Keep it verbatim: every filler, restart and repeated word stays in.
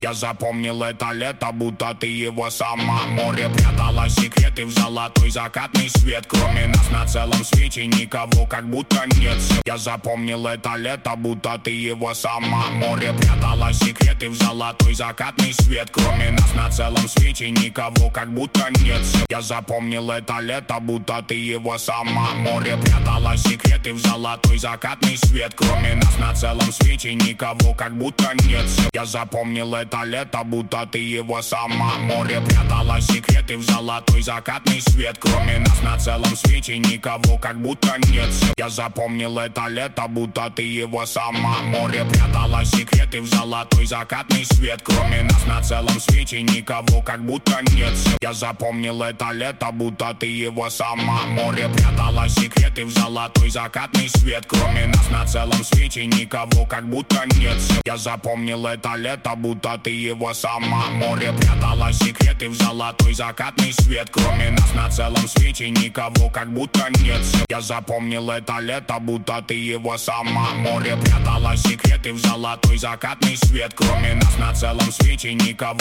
Я запомнил это лето, будто ты его сама. Море прятало секреты в золотой закатный свет. Кроме нас на целом свете никого как будто нет. Я запомнил это лето, будто ты его сама. Море прятало секреты в золотой закатный свет. Кроме нас на целом свете никого как будто нет. Я запомнил это лето, будто ты его сама. Море прятало секреты в золотой закатный свет. Кроме нас на целом свете никого как будто нет. Я запомнил это Это лето, будто ты его сама. Море прятало секреты в золотой закатный свет. Кроме нас на целом свете никого как будто нет. Я запомнил это лето, будто ты его сама. Море прятало секреты в золотой закатный свет. Кроме нас на целом свете никого как будто нет. Я запомнил это лето, будто ты его сама. Море прятало секреты в золотой закатный свет. Кроме нас на целом свете никого как будто нет. Я запомнил это лето, будто ты его сама. Море прятало секреты в золотой закатный свет. Кроме нас на целом свете никого как будто нет. Я запомнил это лето, будто ты его сама. Море прятало секреты в золотой закатный свет. Кроме нас на целом свете никого